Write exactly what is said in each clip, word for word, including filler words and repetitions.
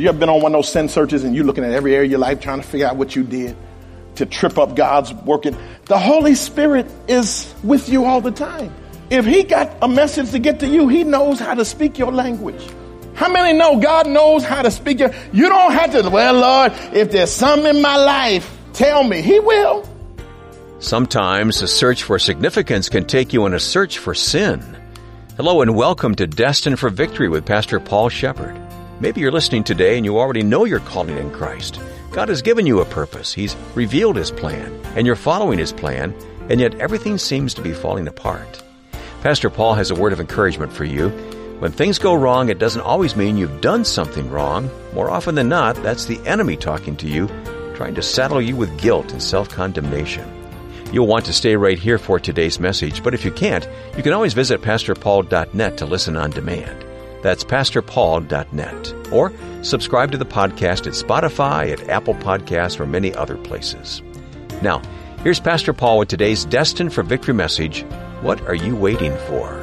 You ever been on one of those sin searches and you're looking at every area of your life trying to figure out what you did to trip up God's working? The Holy Spirit is with you all the time. If he got a message to get to you, he knows how to speak your language. How many know God knows how to speak your... You don't have to, well, Lord, if there's something in my life, tell me. He will. Sometimes the search for significance can take you on a search for sin. Hello and welcome to Destined for Victory with Pastor Paul Shepherd. Maybe you're listening today and you already know your calling in Christ. God has given you a purpose. He's revealed His plan, and you're following His plan, and yet everything seems to be falling apart. Pastor Paul has a word of encouragement for you. When things go wrong, it doesn't always mean you've done something wrong. More often than not, that's the enemy talking to you, trying to saddle you with guilt and self-condemnation. You'll want to stay right here for today's message, but if you can't, you can always visit pastor paul dot net to listen on demand. That's pastor paul dot net. Or subscribe to the podcast at Spotify, at Apple Podcasts, or many other places. Now, here's Pastor Paul with today's Destined for Victory message. What are you waiting for?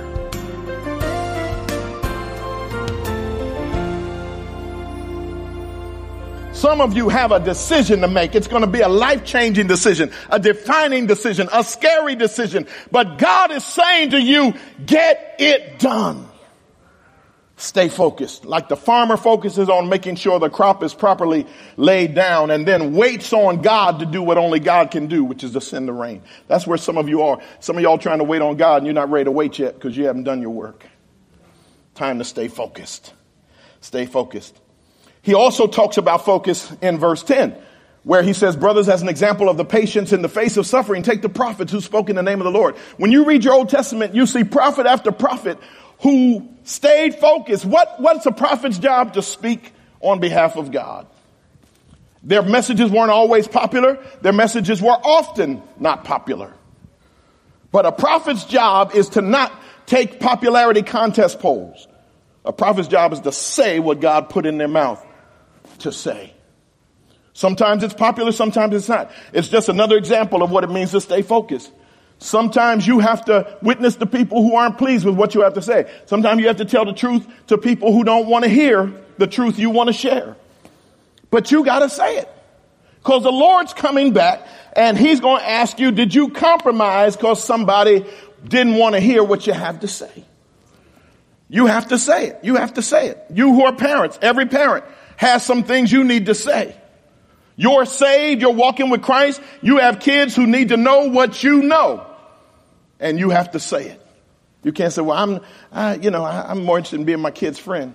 Some of you have a decision to make. It's going to be a life-changing decision, a defining decision, a scary decision. But God is saying to you, get it done. Stay focused. Like the farmer focuses on making sure the crop is properly laid down and then waits on God to do what only God can do, which is to send the rain. That's where some of you are. Some of y'all trying to wait on God and you're not ready to wait yet because you haven't done your work. Time to stay focused. Stay focused. He also talks about focus in verse ten, where he says, brothers, as an example of the patience in the face of suffering, take the prophets who spoke in the name of the Lord. When you read your Old Testament, you see prophet after prophet who stayed focused. What, what's a prophet's job? To speak on behalf of God. Their messages weren't always popular. Their messages were often not popular. But a prophet's job is to not take popularity contest polls. A prophet's job is to say what God put in their mouth to say. Sometimes it's popular, sometimes it's not. It's just another example of what it means to stay focused. Sometimes you have to witness to people who aren't pleased with what you have to say. Sometimes you have to tell the truth to people who don't want to hear the truth you want to share. But you got to say it. Because the Lord's coming back and He's going to ask you, did you compromise because somebody didn't want to hear what you have to say? You have to say it. You have to say it. You who are parents, every parent has some things you need to say. You're saved. You're walking with Christ. You have kids who need to know what you know. And you have to say it. You can't say, well, I'm, I, you know, I, I'm more interested in being my kid's friend.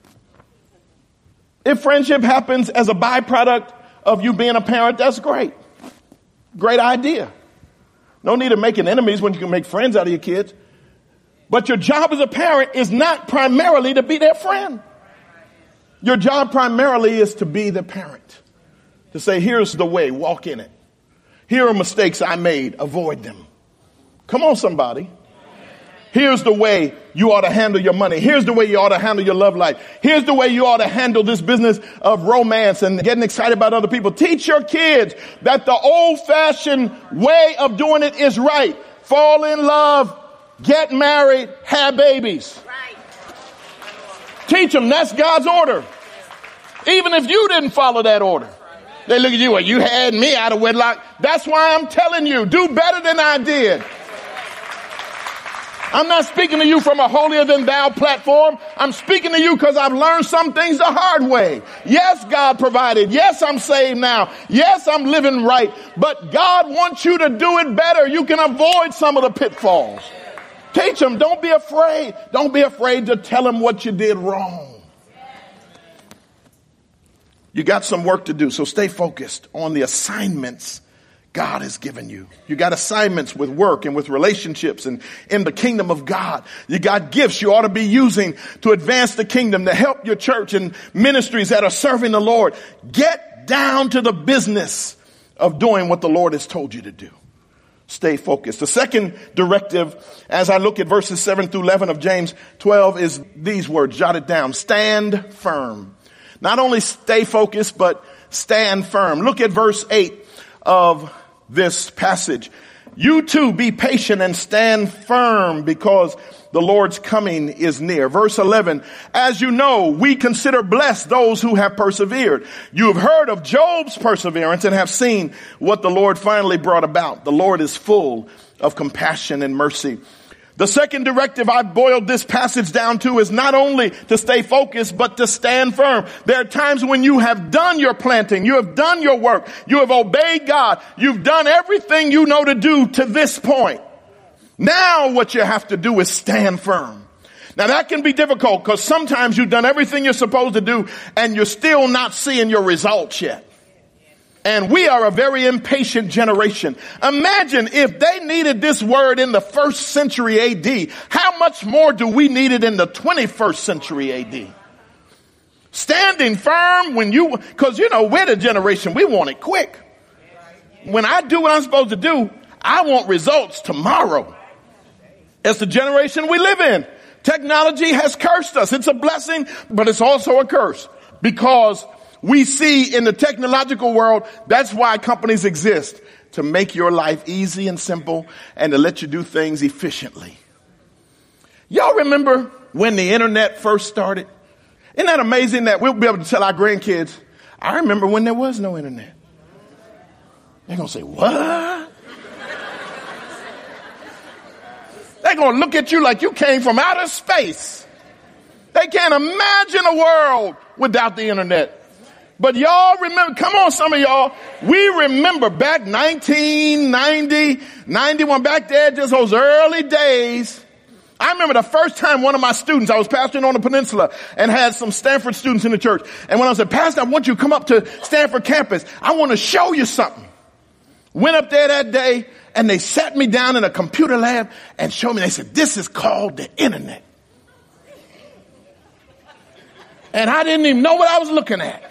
If friendship happens as a byproduct of you being a parent, that's great. Great idea. No need of making enemies when you can make friends out of your kids. But your job as a parent is not primarily to be their friend. Your job primarily is to be the parent. To say, here's the way, walk in it. Here are mistakes I made, avoid them. Come on, somebody. Here's the way you ought to handle your money. Here's the way you ought to handle your love life. Here's the way you ought to handle this business of romance and getting excited about other people. Teach your kids that the old-fashioned way of doing it is right. Fall in love, get married, have babies. Right. Teach them that's God's order. Even if you didn't follow that order. They look at you, well, you had me out of wedlock. That's why I'm telling you, do better than I did. I'm not speaking to you from a holier than thou platform. I'm speaking to you because I've learned some things the hard way. Yes, God provided. Yes, I'm saved now. Yes, I'm living right. But God wants you to do it better. You can avoid some of the pitfalls. Teach them. Don't be afraid. Don't be afraid to tell them what you did wrong. You got some work to do, so stay focused on the assignments God has given you. You got assignments with work and with relationships and in the kingdom of God. You got gifts you ought to be using to advance the kingdom, to help your church and ministries that are serving the Lord. Get down to the business of doing what the Lord has told you to do. Stay focused. The second directive, as I look at verses seven through eleven of James twelve, is these words. Jot it down. Stand firm. Not only stay focused, but stand firm. Look at verse eight of this passage. You too be patient and stand firm because the Lord's coming is near. Verse eleven, as you know, we consider blessed those who have persevered. You have heard of Job's perseverance and have seen what the Lord finally brought about. The Lord is full of compassion and mercy. The second directive I've boiled this passage down to is not only to stay focused, but to stand firm. There are times when you have done your planting, you have done your work, you have obeyed God, you've done everything you know to do to this point. Now what you have to do is stand firm. Now that can be difficult because sometimes you've done everything you're supposed to do and you're still not seeing your results yet. And we are a very impatient generation. Imagine if they needed this word in the first century A D, how much more do we need it in the twenty-first century A D? Standing firm when you, because you know, we're the generation, we want it quick. When I do what I'm supposed to do, I want results tomorrow. It's the generation we live in. Technology has cursed us. It's a blessing, but it's also a curse because we see in the technological world, that's why companies exist, to make your life easy and simple and to let you do things efficiently. Y'all remember when the internet first started? Isn't that amazing that we'll be able to tell our grandkids, I remember when there was no internet. They're going to say, what? They're going to look at you like you came from outer space. They can't imagine a world without the internet. But y'all remember, come on, some of y'all, we remember back nineteen ninety, ninety-one, back there, just those early days. I remember the first time one of my students, I was pastoring on the peninsula and had some Stanford students in the church. And when I said, Pastor, I want you to come up to Stanford campus. I want to show you something. Went up there that day and they sat me down in a computer lab and showed me, they said, this is called the internet. And I didn't even know what I was looking at.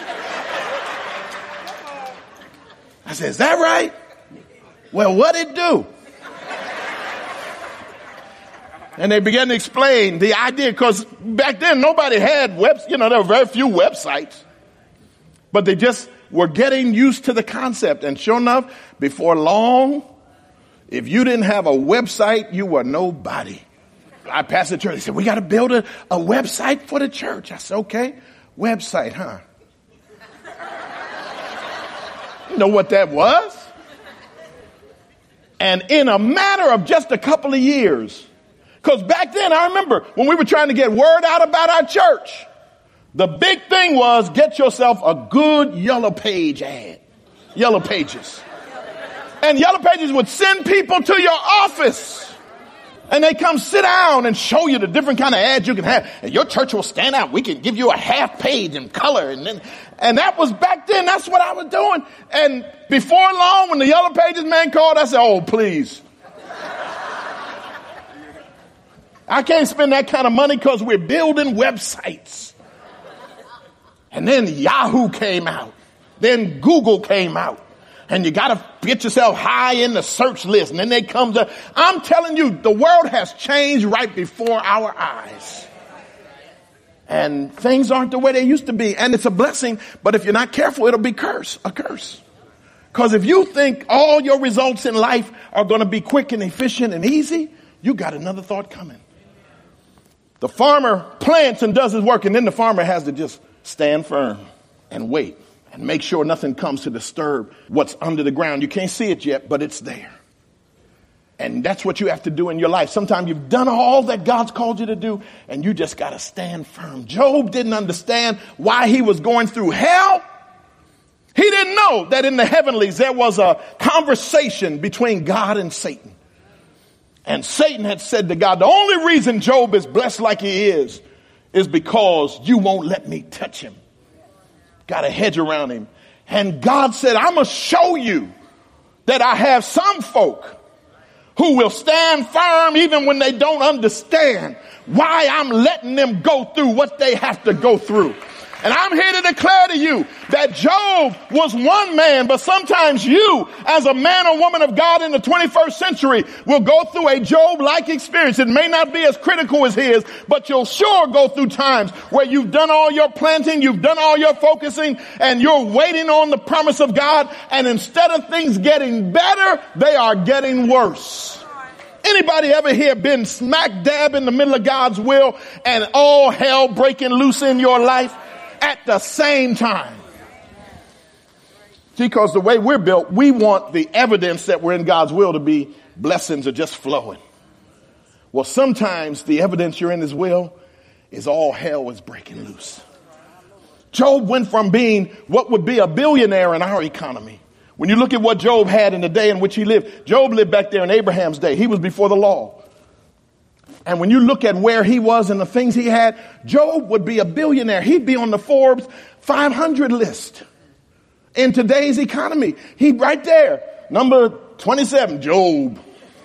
I said, is that right? Well, what'd it do? And they began to explain the idea, because back then nobody had webs, you know, there were very few websites. But they just were getting used to the concept. And sure enough, before long, if you didn't have a website, you were nobody. I passed the church. They said, we got to build a, a website for the church. I said, okay, website, huh? You know what that was? And in a matter of just a couple of years, because back then I remember when we were trying to get word out about our church, the big thing was get yourself a good Yellow Page ad. Yellow Pages. And Yellow Pages would send people to your office. And they come sit down and show you the different kind of ads you can have. And your church will stand out. We can give you a half page in color. And then, and that was back then. That's what I was doing. And before long, when the Yellow Pages man called, I said, oh, please. I can't spend that kind of money because we're building websites. And then Yahoo came out. Then Google came out. And you got to get yourself high in the search list. And then they come to, I'm telling you, the world has changed right before our eyes. And things aren't the way they used to be. And it's a blessing. But if you're not careful, it'll be curse, a curse. Because if you think all your results in life are going to be quick and efficient and easy, you got another thought coming. The farmer plants and does his work. And then the farmer has to just stand firm and wait. And make sure nothing comes to disturb what's under the ground. You can't see it yet, but it's there. And that's what you have to do in your life. Sometimes you've done all that God's called you to do, and you just got to stand firm. Job didn't understand why he was going through hell. He didn't know that in the heavenlies there was a conversation between God and Satan. And Satan had said to God, the only reason Job is blessed like he is, is because you won't let me touch him. Got a hedge around him. And God said, I'm going to show you that I have some folk who will stand firm even when they don't understand why I'm letting them go through what they have to go through. And I'm here to declare to you that Job was one man, but sometimes you, as a man or woman of God in the twenty-first century, will go through a Job-like experience. It may not be as critical as his, but you'll sure go through times where you've done all your planting, you've done all your focusing, and you're waiting on the promise of God, and instead of things getting better, they are getting worse. Anybody ever here been smack dab in the middle of God's will and all hell breaking loose in your life at the same time? See, because the way we're built, we want the evidence that we're in God's will to be blessings are just flowing. Well, sometimes the evidence you're in his will is all hell is breaking loose. Job went from being what would be a billionaire in our economy. When you look at what Job had in the day in which he lived, Job lived back there in Abraham's day. He was before the law. And when you look at where he was and the things he had, Job would be a billionaire. He'd be on the Forbes five hundred list. In today's economy, he right there, number twenty-seven, Job.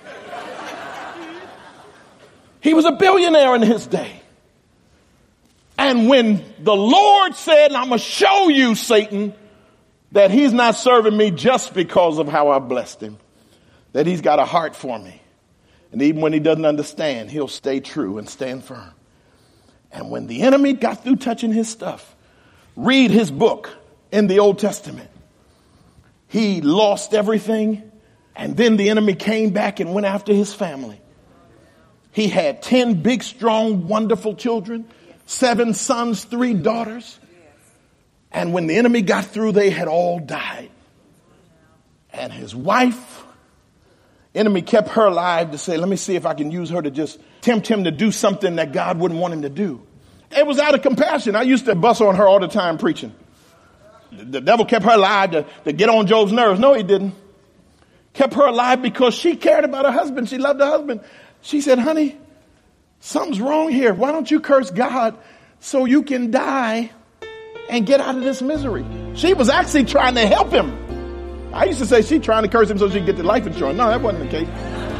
He was a billionaire in his day. And when the Lord said, I'm going to show you, Satan, that he's not serving me just because of how I blessed him, that he's got a heart for me. And even when he doesn't understand, he'll stay true and stand firm. And when the enemy got through touching his stuff, read his book in the Old Testament. He lost everything, and then the enemy came back and went after his family. He had ten big, strong, wonderful children, seven sons, three daughters. And when the enemy got through, they had all died. And his wife, enemy kept her alive to say, let me see if I can use her to just tempt him to do something that God wouldn't want him to do. It was out of compassion. I used to bust on her all the time preaching. The devil kept her alive to, to get on Job's nerves. No, he didn't. Kept her alive because she cared about her husband. She loved her husband. She said, honey, something's wrong here. Why don't you curse God so you can die and get out of this misery? She was actually trying to help him. I used to say she's trying to curse him so she can get the life insurance. No, that wasn't the case.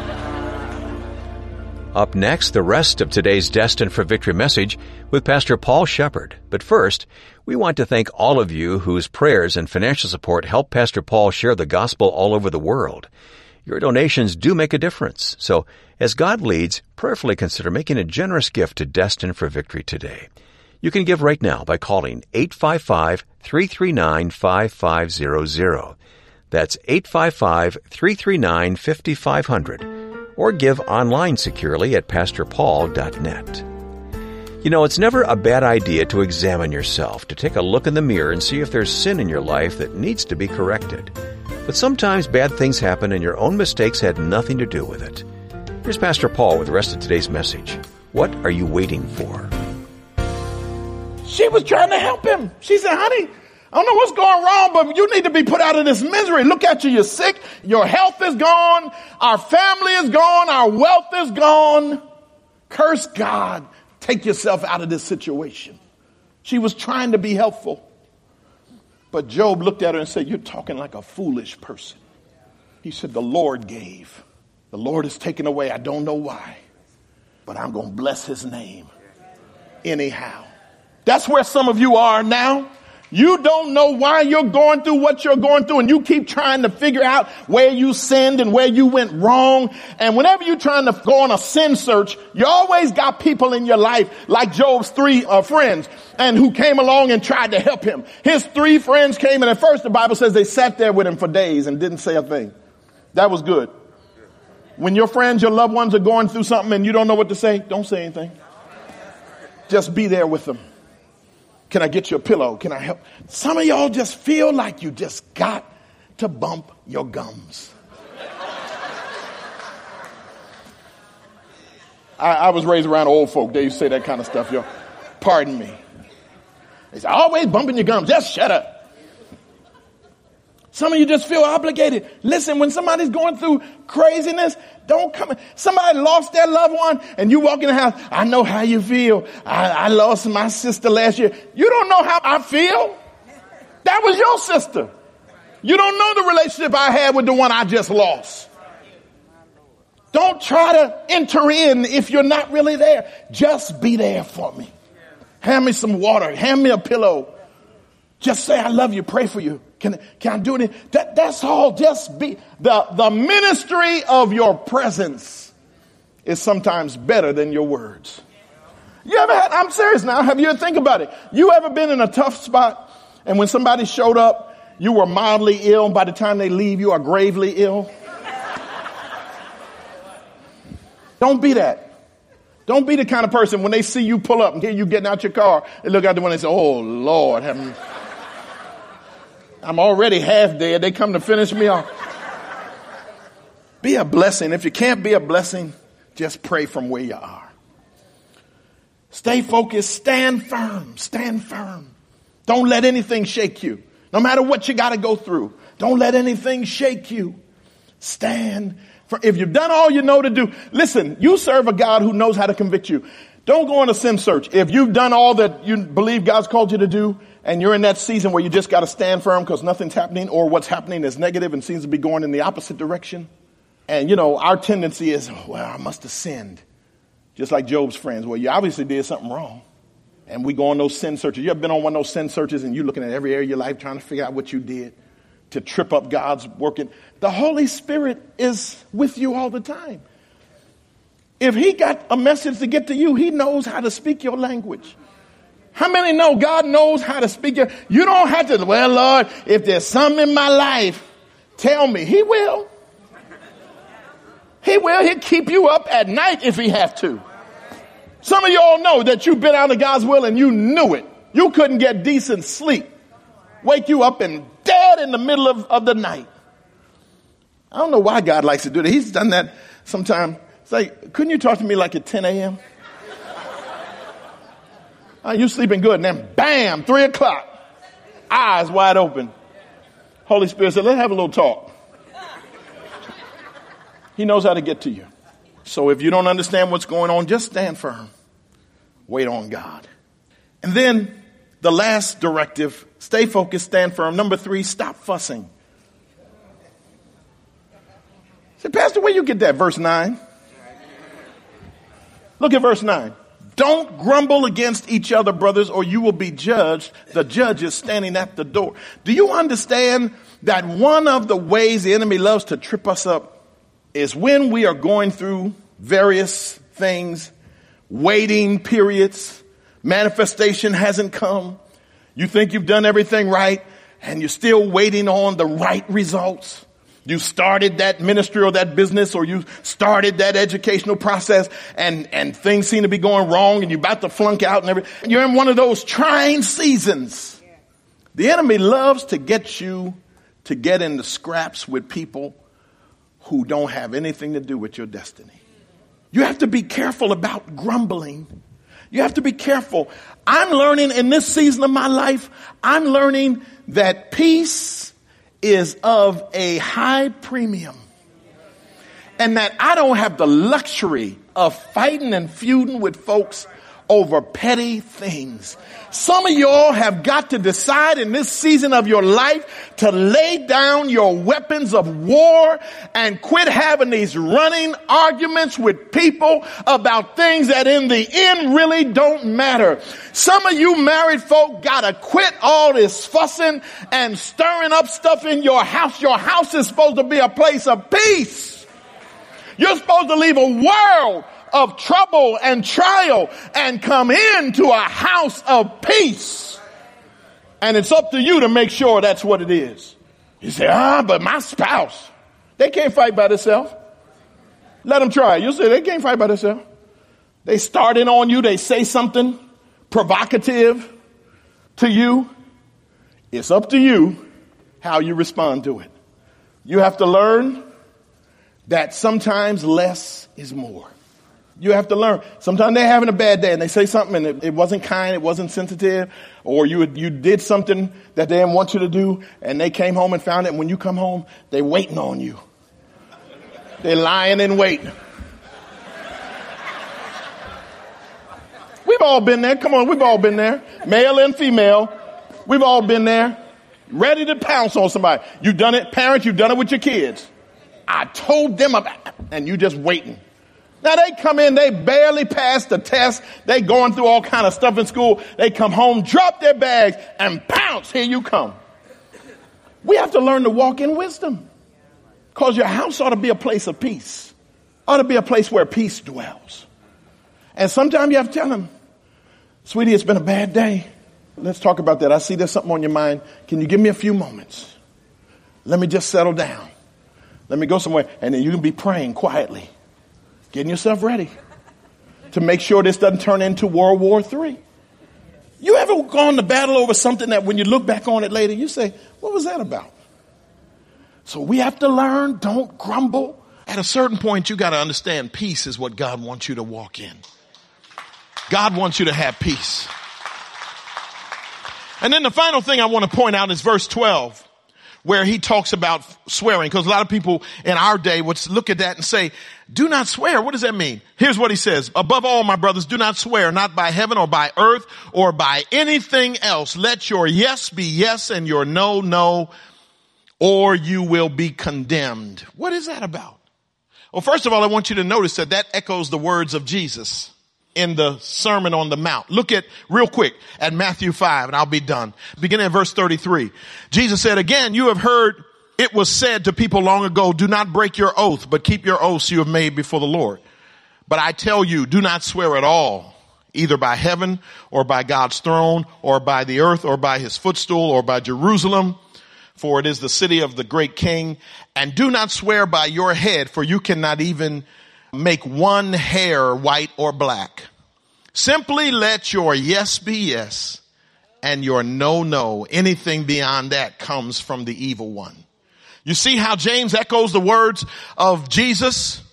Up next, the rest of today's Destined for Victory message with Pastor Paul Shepard. But first, we want to thank all of you whose prayers and financial support help Pastor Paul share the gospel all over the world. Your donations do make a difference. So, as God leads, prayerfully consider making a generous gift to Destined for Victory today. You can give right now by calling eight five five, three three nine, five five zero zero. That's eight five five, three three nine, five five zero zero. Or give online securely at pastor paul dot net. You know, it's never a bad idea to examine yourself, to take a look in the mirror and see if there's sin in your life that needs to be corrected. But sometimes bad things happen and your own mistakes had nothing to do with it. Here's Pastor Paul with the rest of today's message. What are you waiting for? She was trying to help him. She said, honey, I don't know what's going wrong, but you need to be put out of this misery. Look at you. You're sick. Your health is gone. Our family is gone. Our wealth is gone. Curse God. Take yourself out of this situation. She was trying to be helpful. But Job looked at her and said, you're talking like a foolish person. He said, the Lord gave. The Lord has taken away. I don't know why, but I'm going to bless his name anyhow. That's where some of you are now. You don't know why you're going through what you're going through, and you keep trying to figure out where you sinned and where you went wrong. And whenever you're trying to go on a sin search, you always got people in your life like Job's three uh, friends and who came along and tried to help him. His three friends came, and at first the Bible says they sat there with him for days and didn't say a thing. That was good. When your friends, your loved ones are going through something and you don't know what to say, don't say anything. Just be there with them. Can I get you a pillow? Can I help? Some of y'all just feel like you just got to bump your gums. I, I was raised around old folk. They used to say that kind of stuff, y'all. Pardon me. They say, always bumping your gums. Just shut up. Some of you just feel obligated. Listen, when somebody's going through craziness, don't come. Somebody lost their loved one and you walk in the house. I know how you feel. I, I lost my sister last year. You don't know how I feel. That was your sister. You don't know the relationship I had with the one I just lost. Don't try to enter in if you're not really there. Just be there for me. Hand me some water. Hand me a pillow. Just say, I love you, pray for you. Can, can I do it? That, that's all. Just be, the, the ministry of your presence is sometimes better than your words. You ever had, I'm serious now, have you ever think about it? You ever been in a tough spot and when somebody showed up, you were mildly ill, and by the time they leave, you are gravely ill? Don't be that. Don't be the kind of person when they see you pull up and hear you getting out your car, they look out the window and say, oh, Lord, have me. I'm already half dead. They come to finish me off. Be a blessing. If you can't be a blessing, just pray from where you are. Stay focused. Stand firm. Stand firm. Don't let anything shake you. No matter what you got to go through, don't let anything shake you. Stand firm. If you've done all you know to do, listen, you serve a God who knows how to convict you. Don't go on a sin search. If you've done all that you believe God's called you to do, and you're in that season where you just got to stand firm because nothing's happening, or what's happening is negative and seems to be going in the opposite direction. And, you know, our tendency is, well, I must have sinned. Just like Job's friends. Well, you obviously did something wrong. And we go on those sin searches. You ever been on one of those sin searches and you're looking at every area of your life trying to figure out what you did to trip up God's working? The Holy Spirit is with you all the time. If he got a message to get to you, he knows how to speak your language. How many know God knows how to speak your, you don't have to, well, Lord, if there's something in my life, tell me. He will. He will. He'll keep you up at night if he have to. Some of y'all know that you've been out of God's will and you knew it. You couldn't get decent sleep. Wake you up and dead in the middle of, of the night. I don't know why God likes to do that. He's done that sometime. It's like, couldn't you talk to me like at ten a.m.? Oh, you sleeping good. And then bam, three o'clock. Eyes wide open. Holy Spirit said, let's have a little talk. He knows how to get to you. So if you don't understand what's going on, just stand firm. Wait on God. And then the last directive, stay focused, stand firm. Number three, stop fussing. Say, Pastor, where you get that? Verse nine. Look at verse nine. Don't grumble against each other, brothers, or you will be judged. The judge is standing at the door. Do you understand that one of the ways the enemy loves to trip us up is when we are going through various things, waiting periods, manifestation hasn't come. You think you've done everything right, and you're still waiting on the right results. You started that ministry or that business, or you started that educational process, and, and things seem to be going wrong, and you're about to flunk out and everything. You're in one of those trying seasons. The enemy loves to get you to get into scraps with people who don't have anything to do with your destiny. You have to be careful about grumbling. You have to be careful. I'm learning in this season of my life, I'm learning that peace is of a high premium. And that I don't have the luxury of fighting and feuding with folks over petty things. Some of y'all have got to decide in this season of your life to lay down your weapons of war and quit having these running arguments with people about things that in the end really don't matter. Some of you married folk gotta quit all this fussing and stirring up stuff in your house. Your house is supposed to be a place of peace. You're supposed to leave a world of trouble and trial and come into a house of peace. And it's up to you to make sure that's what it is. You say, ah, but my spouse, they can't fight by themselves. Let them try. You'll say they can't fight by themselves. They start in on you. They say something provocative to you. It's up to you how you respond to it. You have to learn that sometimes less is more. You have to learn. Sometimes they're having a bad day and they say something and it, it wasn't kind, it wasn't sensitive, or you you did something that they didn't want you to do and they came home and found it, and when you come home, they're waiting on you. They're lying in wait. We've all been there. Come on, we've all been there. Male and female. We've all been there. Ready to pounce on somebody. You've done it, parents, you've done it with your kids. I told them about it, and you just waiting. Now they come in, they barely passed the test. They going through all kind of stuff in school. They come home, drop their bags, and pounce, here you come. We have to learn to walk in wisdom. Because your house ought to be a place of peace. Ought to be a place where peace dwells. And sometimes you have to tell them, sweetie, it's been a bad day. Let's talk about that. I see there's something on your mind. Can you give me a few moments? Let me just settle down. Let me go somewhere. And then you can be praying quietly, getting yourself ready to make sure this doesn't turn into World War Three. You ever gone to battle over something that when you look back on it later, you say, what was that about? So we have to learn, don't grumble. At a certain point, you got to understand peace is what God wants you to walk in. God wants you to have peace. And then the final thing I want to point out is verse twelve, where he talks about swearing. Because a lot of people in our day would look at that and say, do not swear. What does that mean? Here's what he says. Above all, my brothers, do not swear, not by heaven or by earth or by anything else. Let your yes be yes and your no, no, or you will be condemned. What is that about? Well, first of all, I want you to notice that that echoes the words of Jesus in the Sermon on the Mount. Look at real quick at Matthew five and I'll be done. Beginning at verse thirty-three. Jesus said, again, you have heard it was said to people long ago, do not break your oath, but keep your oaths you have made before the Lord. But I tell you, do not swear at all, either by heaven or by God's throne or by the earth or by his footstool or by Jerusalem, for it is the city of the great king. And do not swear by your head, for you cannot even make one hair white or black. Simply let your yes be yes and your no, no. Anything beyond that comes from the evil one. You see how James echoes the words of Jesus?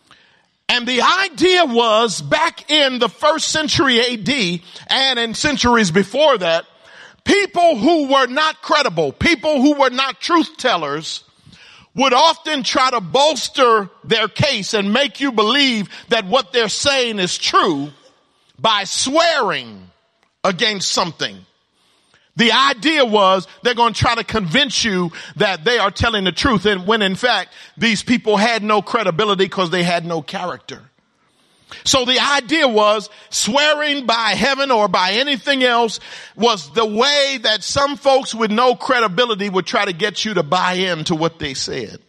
And the idea was back in the first century A D and in centuries before that, people who were not credible, people who were not truth tellers, would often try to bolster their case and make you believe that what they're saying is true by swearing against something. The idea was they're going to try to convince you that they are telling the truth, and when in fact these people had no credibility because they had no character. So the idea was swearing by heaven or by anything else was the way that some folks with no credibility would try to get you to buy into what they said.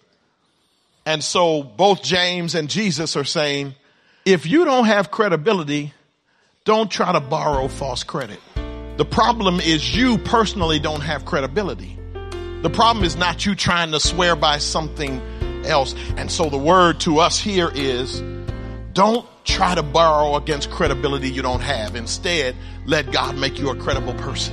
And so both James and Jesus are saying, if you don't have credibility, don't try to borrow false credit. The problem is you personally don't have credibility. The problem is not you trying to swear by something else. And so the word to us here is, don't try to borrow against credibility you don't have. Instead, let God make you a credible person.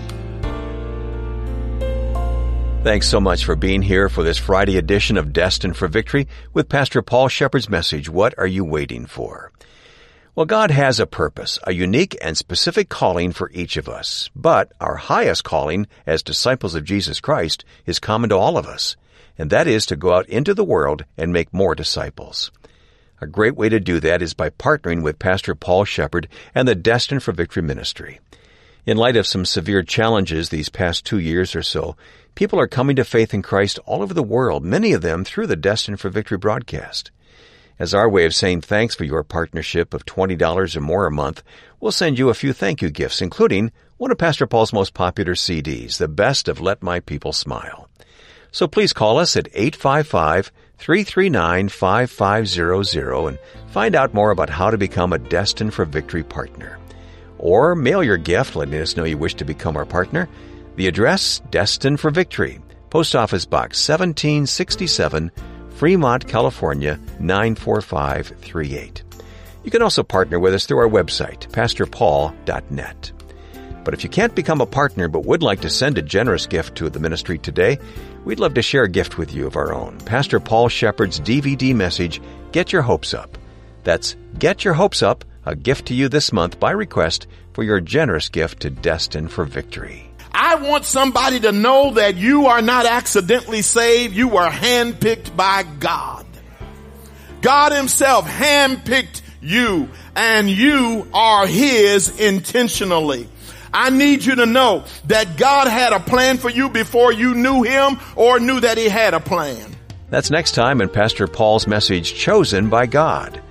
Thanks so much for being here for this Friday edition of Destined for Victory with Pastor Paul Shepard's message, What Are You Waiting For? Well, God has a purpose, a unique and specific calling for each of us. But our highest calling as disciples of Jesus Christ is common to all of us, and that is to go out into the world and make more disciples. A great way to do that is by partnering with Pastor Paul Shepard and the Destined for Victory ministry. In light of some severe challenges these past two years or so, people are coming to faith in Christ all over the world, many of them through the Destined for Victory broadcast. As our way of saying thanks for your partnership of twenty dollars or more a month, we'll send you a few thank you gifts, including one of Pastor Paul's most popular C Ds, The Best of Let My People Smile. So please call us at eight five five, three three nine, five five zero zero and find out more about how to become a Destined for Victory partner. Or mail your gift letting us know you wish to become our partner. The address, Destined for Victory, Post Office Box seventeen sixty-seven, Fremont, California, nine four five three eight. You can also partner with us through our website, pastor paul dot net. But if you can't become a partner but would like to send a generous gift to the ministry today, we'd love to share a gift with you of our own. Pastor Paul Shepard's D V D message, Get Your Hopes Up. That's Get Your Hopes Up, a gift to you this month by request for your generous gift to Destined for Victory. I want somebody to know that you are not accidentally saved. You were handpicked by God. God himself handpicked you, and you are his intentionally. I need you to know that God had a plan for you before you knew him or knew that he had a plan. That's next time in Pastor Paul's message, Chosen by God.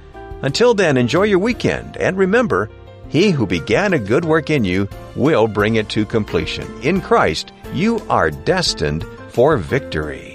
Until then, enjoy your weekend, and remember, He who began a good work in you will bring it to completion. In Christ, you are destined for victory.